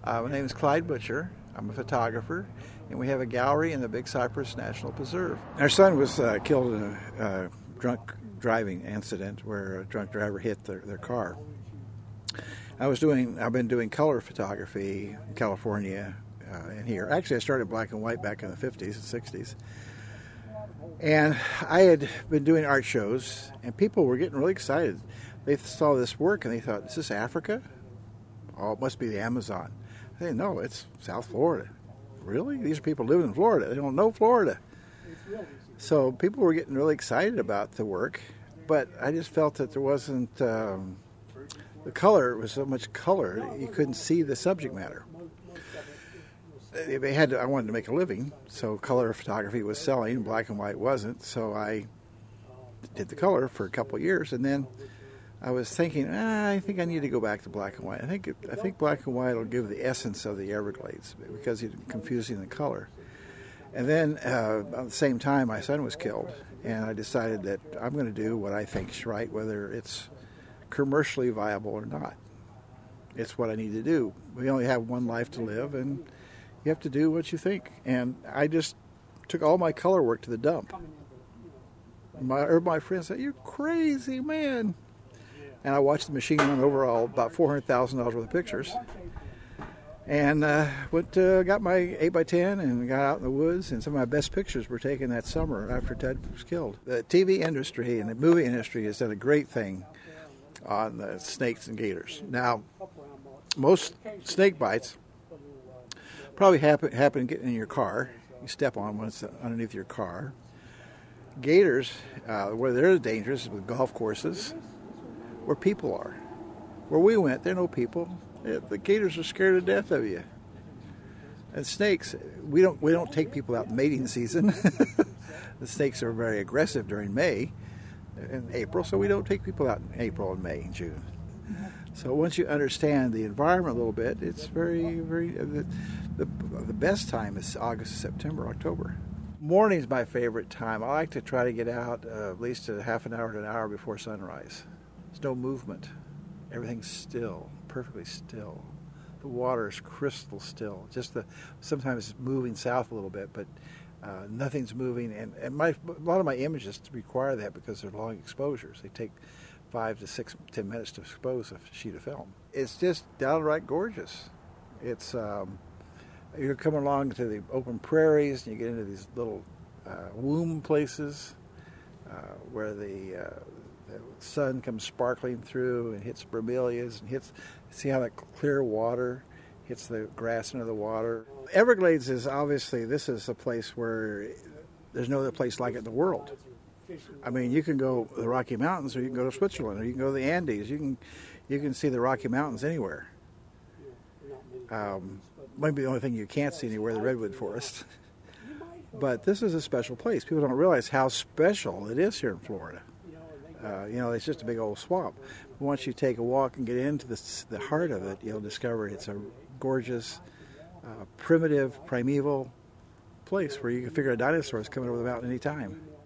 My name is Clyde Butcher. I'm a photographer, and we have a gallery in the Big Cypress National Preserve. Our son was killed in a drunk driving incident where a drunk driver hit their car. I've been doing color photography in California and here. Actually, I started black and white back in the 50s and 60s. And I had been doing art shows, and people were getting really excited. They saw this work, and they thought, is this Africa? Oh, it must be the Amazon. I said, no, it's South Florida. Really? These are people living in Florida. They don't know Florida. So people were getting really excited about the work, but I just felt that there wasn't, the color was so much color, you couldn't see the subject matter. I wanted to make a living, so color photography was selling, black and white wasn't, so I did the color for a couple of years, and then I was thinking, I think I need to go back to black and white. I think black and white will give the essence of the Everglades because you're confusing the color. And then at the same time, my son was killed, and I decided that I'm going to do what I think is right, whether it's commercially viable or not. It's what I need to do. We only have one life to live, and you have to do what you think. And I just took all my color work to the dump. My friends said, "You're crazy, man." And I watched the machine run over about $400,000 worth of pictures. And got my 8x10 and got out in the woods. And some of my best pictures were taken that summer after Ted was killed. The TV industry and the movie industry has done a great thing on the snakes and gators. Now, most snake bites probably happen getting in your car. You step on when it's underneath your car. Gators, where they're dangerous, is with golf courses, where people are. Where we went, there are no people. The gators are scared to death of you. And snakes, we don't take people out in mating season. The snakes are very aggressive during May and April, so we don't take people out in April and May and June. So once you understand the environment a little bit, it's very, very. The best time is August, September, October. Morning's my favorite time. I like to try to get out at least a half an hour to an hour before sunrise. There's no movement. Everything's still, perfectly still. The water is crystal still. Sometimes it's moving south a little bit, but nothing's moving. And a lot of my images require that because they're long exposures. They take 5 to 10 minutes to expose a sheet of film. It's just downright gorgeous. It's you're coming along to the open prairies, and you get into these little womb places where the sun comes sparkling through and hits bromeliads and see how that clear water hits the grass under the water. Everglades is obviously, this is a place where there's no other place like it in the world. I mean, you can go to the Rocky Mountains, or you can go to Switzerland, or you can go to the Andes. You can see the Rocky Mountains anywhere. Maybe the only thing you can't see anywhere, the redwood forest. But this is a special place. People don't realize how special it is here in Florida. It's just a big old swamp. Once you take a walk and get into the heart of it, you'll discover it's a gorgeous, primitive, primeval place where you can figure a dinosaur is coming over the mountain any time.